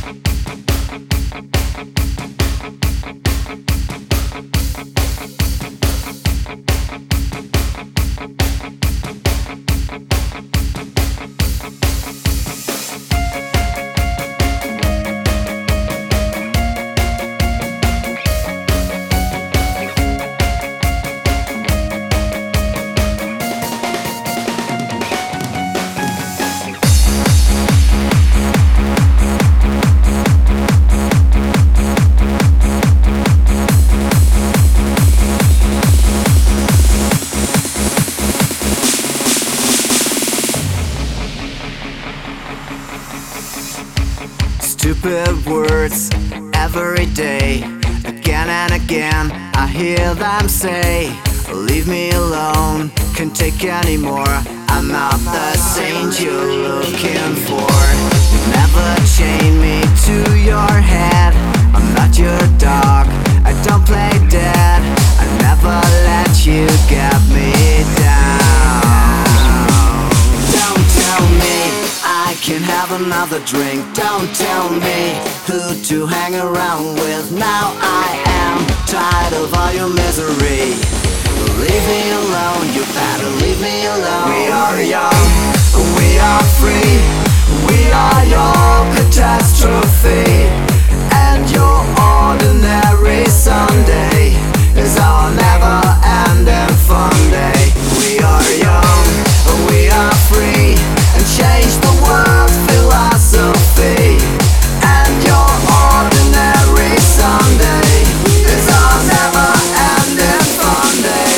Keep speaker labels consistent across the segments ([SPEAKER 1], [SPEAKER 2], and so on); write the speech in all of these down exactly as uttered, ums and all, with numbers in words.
[SPEAKER 1] Stupid words every day, again and again I hear them say, leave me alone, can't take anymore. I'm not the saint you're looking for. You never chain me to your head, I'm not your dog, I don't play dead. I never let you get me down. Don't tell me I can have another drink. Don't tell me who to hang around with. Now I am tired of all your misery. Leave me alone, you better leave me alone. We are young, we are free, we are your catastrophe. And your ordinary Sunday is our never-ending fun day. We are young, we are free, and change the world's philosophy. And your ordinary Sunday is our never-ending fun day.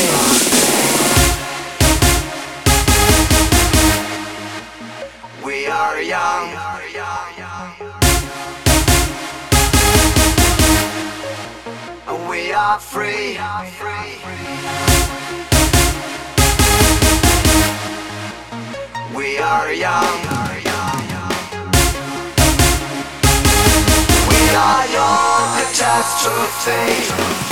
[SPEAKER 1] We are young, we are free. We are young, we are your catastrophe.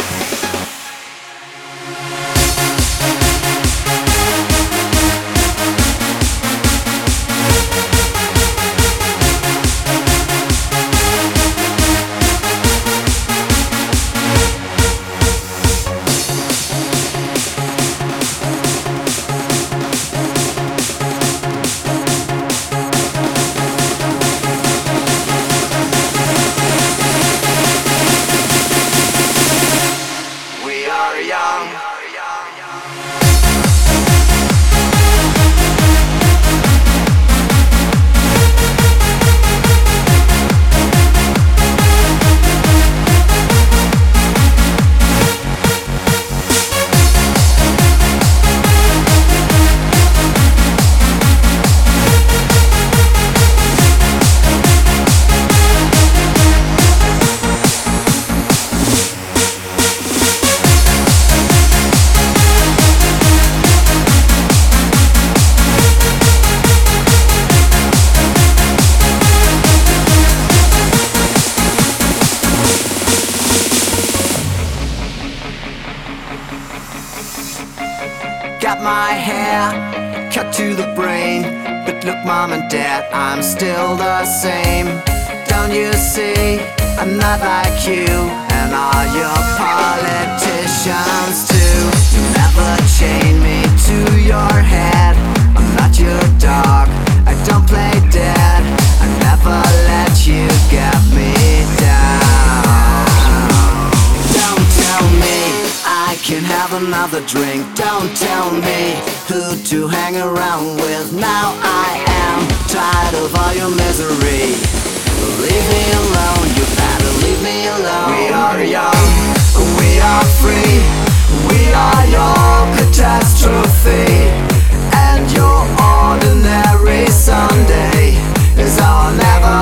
[SPEAKER 1] Got my hair cut to the brain, but look mom and dad, I'm still the same. Don't you see, I'm not like you, and all your politicians too. You never chain me to your head, I'm not your dog, I don't play dead. I never let you get me down. Don't tell me I can have another drink. Don't tell me who to hang around with. Now I am tired of all your misery. Leave me alone, you better leave me alone. We are young, we are free, we are your catastrophe. And your ordinary Sunday is our never